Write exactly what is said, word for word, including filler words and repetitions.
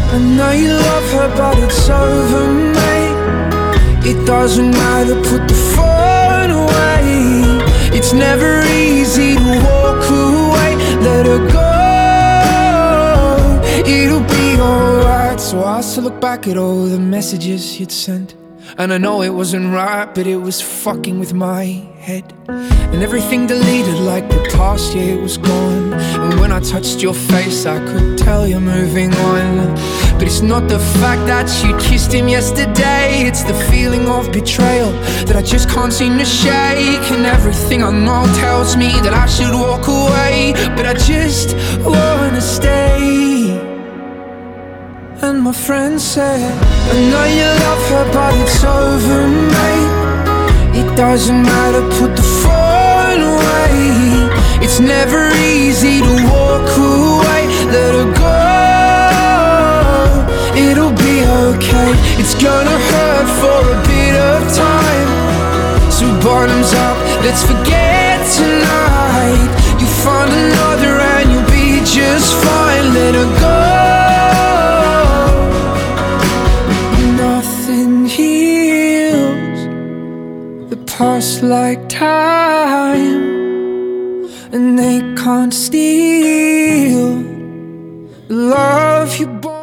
I know you love her, but it's over, mate. It doesn't matter, put the phone away. It's never easy to walk away. Let her go, it'll be alright. So I still look back at all the messages you'd sent, and I know it wasn't right, but it was fucking with my head. And everything deleted like the past year was gone. And when I touched your face I could tell you're moving on. But it's not the fact that you kissed him yesterday, it's the feeling of betrayal that I just can't seem to shake. And everything I know tells me that I should walk away, but I just wanna stay. And my friend said, I know you love her, but it's over, mate. It doesn't matter, put the phone away. It's never easy to walk away. Let her go, it'll be okay. It's gonna hurt for a bit of time, so bottoms up, let's forget tonight. You find another and you'll be just fine. Let her go. Past like time, and they can't steal the love you bought.